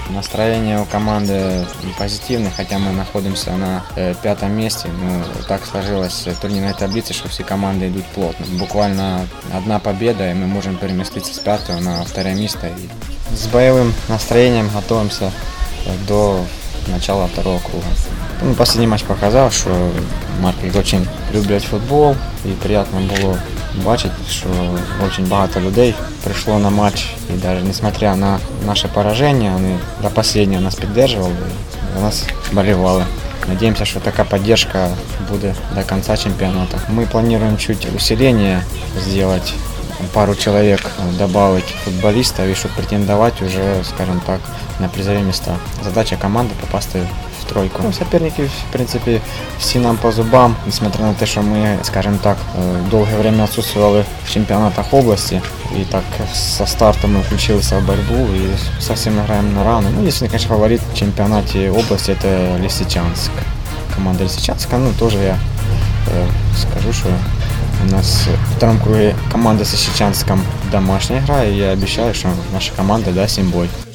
Настроение у команды позитивное, хотя мы находимся на 5-м месте. Но так сложилось в турнирной таблице, что все команды идут плотно. Буквально одна победа, и мы можем переместиться с 5-го на 2-е место. И с боевым настроением готовимся до начала 2-го круга. Последний матч показал, что Марків очень люблять футбол, і приємно було бачити, що дуже багато людей прийшло на матч, і навіть несмотря на наше пораження, вони до останнього нас підтримували, за нас болівали. Надеемся, что такая поддержка будет до конца чемпионата. Мы планируем чуть усиление сделать, пару человек добавить футболистов, и чтобы претендовать уже, скажем так, на призовые места. Задача команды попасть в тройку. Соперники, в принципе, все нам по зубам, несмотря на то, что мы, скажем так, долгое время отсутствовали в чемпионатах области, и так со старта мы включились в борьбу и совсем играем на равных. Единственный, конечно, фаворит в чемпионате области — это Лисичанск. Команда Лисичанска, тоже я скажу, что у нас в 2-м круге команда с Лисичанском домашняя игра, и я обещаю, что наша команда даст им бой.